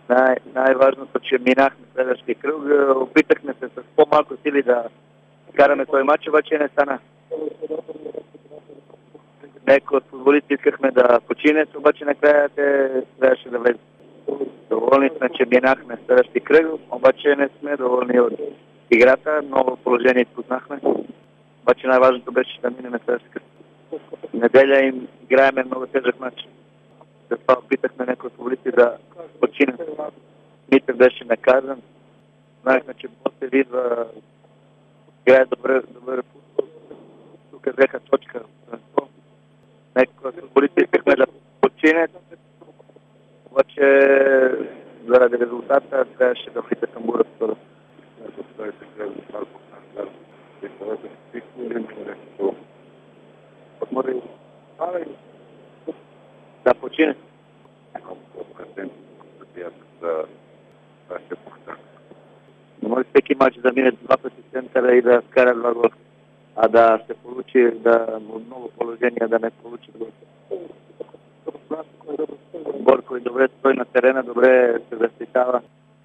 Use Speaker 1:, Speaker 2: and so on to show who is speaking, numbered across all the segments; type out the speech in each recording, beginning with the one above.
Speaker 1: Най-важното, че минахме следващия кръг. Опитахме се с по-малко сили да караме този матч, обаче не стана. Някои от футболисти искахме да починят, обаче накрая те трябваше да влезат. Доволни сме, че минахме следващия кръг, обаче не сме доволни от играта. Много положение изпуснахме. Обаче най-важното беше да минем следващия кръг. Неделя им играеме много тежък матч. Затова опитахме някои футболисти да починат. Митев беше наказан. Знаехме, че Ботев идва, играе добър футбол. Тук взеха точка. Някои футболисти искахме да починят. Обаче заради резултата трябваше да влиза към бурата. Да почине. Не може всеки матч да мине два пъти центъра и да скара два гола. А да се получи от много положения да не получи гол. Борко и добре стои на терена, добре се защитава.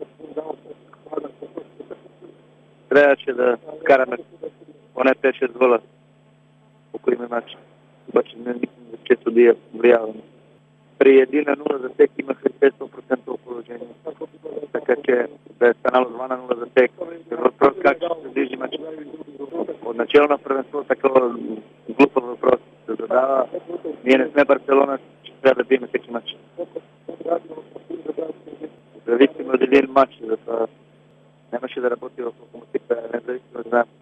Speaker 1: Трябваше да скараме поне 5-6 гола по кои матч. Обаче не мислим, че съдия влияваме. При 1-0 за всеки имаха 100% положение. Така че да е станало 2-0 за всеки. Въпрос как ще се движи матч. От начало на първенство такова глупа въпрос се задава. Ние не сме Барселона, че трябва да бием всеки матч. Зависим от един матч, затова нямаше да работи в локомотива, независимо от нас.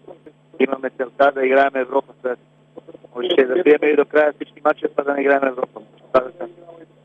Speaker 1: Имаме целта да играем Европа след. Може да биеме и до края всички матчи, па да не играем Европа.